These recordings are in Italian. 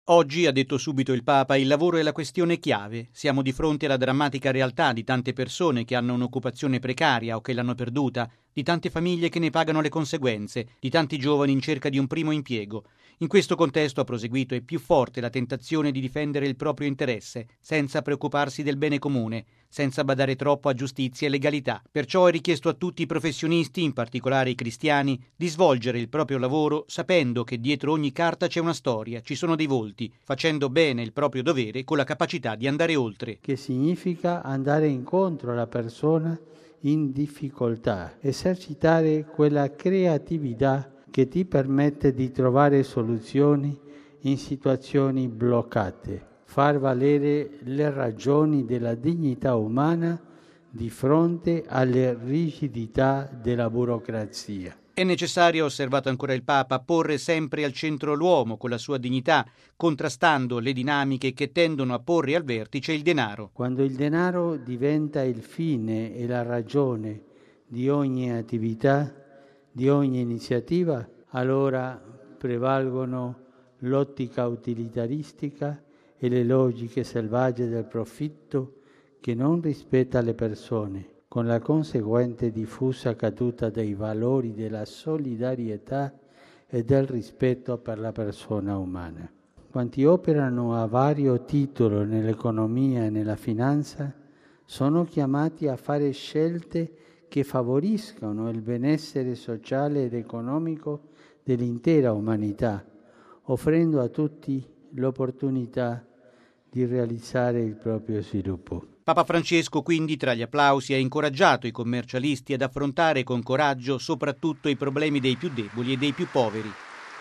Oggi, ha detto subito il Papa, il lavoro è la questione chiave. Siamo di fronte alla drammatica realtà di tante persone che hanno un'occupazione precaria o che l'hanno perduta, di tante famiglie che ne pagano le conseguenze, di tanti giovani in cerca di un primo impiego. In questo contesto, ha proseguito, è più forte la tentazione di difendere il proprio interesse, senza preoccuparsi del bene comune, senza badare troppo a giustizia e legalità. Perciò è richiesto a tutti i professionisti, in particolare i cristiani, di svolgere il proprio lavoro sapendo che dietro ogni carta c'è una storia, ci sono dei volti, facendo bene il proprio dovere con la capacità di andare oltre. Che significa andare incontro alla persona in difficoltà, esercitare quella creatività che ti permette di trovare soluzioni in situazioni bloccate, far valere le ragioni della dignità umana di fronte alle rigidità della burocrazia. È necessario, ha osservato ancora il Papa, porre sempre al centro l'uomo con la sua dignità, contrastando le dinamiche che tendono a porre al vertice il denaro. Quando il denaro diventa il fine e la ragione di ogni attività, di ogni iniziativa, allora prevalgono l'ottica utilitaristica e le logiche selvagge del profitto che non rispetta le persone, con la conseguente diffusa caduta dei valori della solidarietà e del rispetto per la persona umana. Quanti operano a vario titolo nell'economia e nella finanza sono chiamati a fare scelte che favoriscano il benessere sociale ed economico dell'intera umanità, offrendo a tutti l'opportunità di realizzare il proprio sviluppo. Papa Francesco, quindi, tra gli applausi, ha incoraggiato i commercialisti ad affrontare con coraggio soprattutto i problemi dei più deboli e dei più poveri.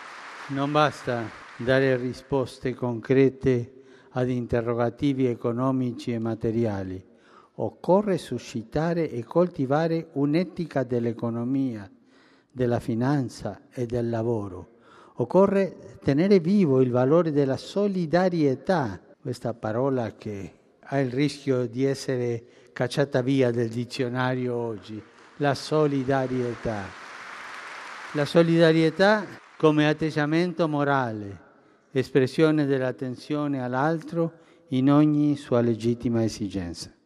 Non basta dare risposte concrete ad interrogativi economici e materiali. Occorre suscitare e coltivare un'etica dell'economia, della finanza e del lavoro. Occorre tenere vivo il valore della solidarietà, questa parola che ha il rischio di essere cacciata via dal dizionario oggi, la solidarietà. La solidarietà come atteggiamento morale, espressione dell'attenzione all'altro in ogni sua legittima esigenza.